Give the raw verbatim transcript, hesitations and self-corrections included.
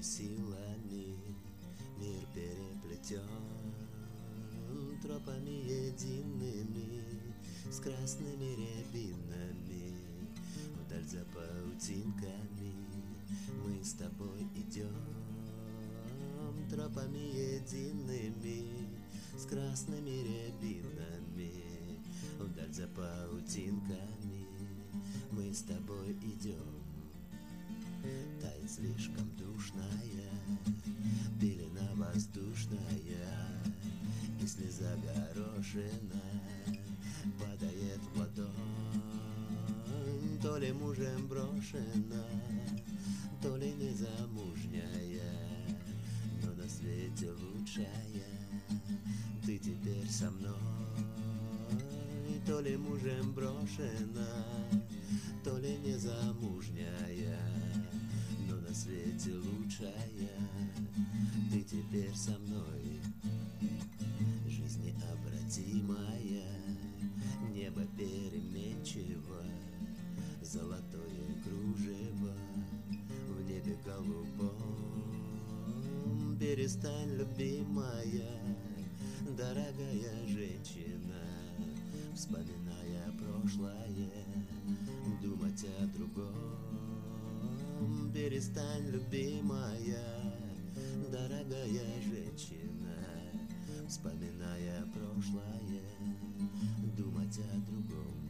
силами мир переплетен тропами едиными с красными рябинами. Вдаль за паутинками мы с тобой идем тропами едиными с красными рябинами. Вдаль за паутинками мы с тобой идем. Тает слишком душная пелена воздушная, и слеза горошина падает в ладонь. То ли мужем брошена, то ли незамужняя, но на свете лучшая ты теперь со мной. То ли мужем брошена, то ли незамужняя, но на свете лучшая ты теперь со мной. Жизнь необратимая, небо переменчиво, золотое кружево в небе голубом. Перестань, любимая, дорогая женщина, вспоминая прошлое, думать о другом. Перестань, любимая, дорогая женщина, вспоминая прошлое, думать о другом.